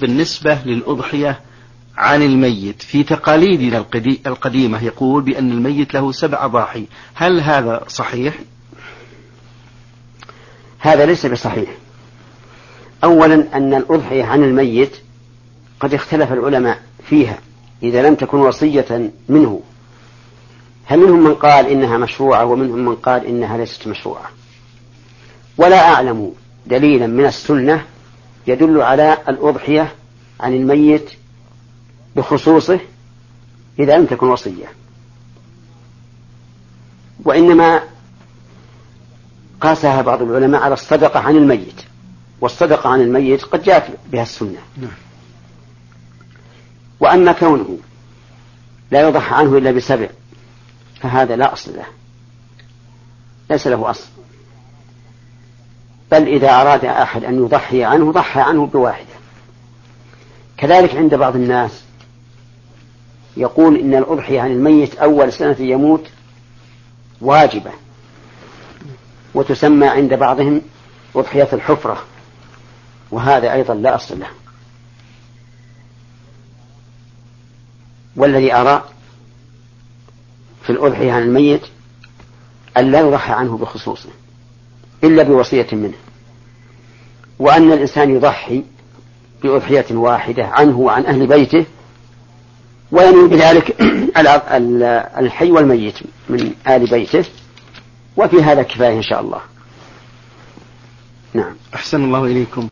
بالنسبة للأضحية عن الميت في تقاليدنا القديمة يقول بأن الميت له 7 أضاحي، هل هذا صحيح؟ هذا ليس بصحيح. أولا أن الأضحية عن الميت قد اختلف العلماء فيها إذا لم تكن وصية منه، هل منهم من قال إنها مشروعة ومنهم من قال إنها ليست مشروعة، ولا أعلم دليلا من السنة يدل على الأضحية عن الميت بخصوصه إذا لم تكن وصية، وإنما قاسها بعض العلماء على الصدقة عن الميت، والصدقة عن الميت قد جاءت بها السنة. وأما كونه لا يضحى عنه إلا ب7 فهذا لا أصل له، ليس له أصل، بل إذا أراد أحد أن يضحي عنه ضحى عنه ب1. كذلك عند بعض الناس يقول إن الأضحية عن الميت أول سنة يموت واجبة، وتسمى عند بعضهم أضحية الحفرة، وهذا أيضا لا أصل له. والذي أرى في الأضحية عن الميت أن لا يضحى عنه بخصوصه إلا بوصية منه، وأن الإنسان يضحي بأضحية واحدة عنه وعن أهل بيته، وينوي بذلك الحي والميت من آل بيته، وفي هذا كفاية إن شاء الله. نعم. أحسن الله إليكم.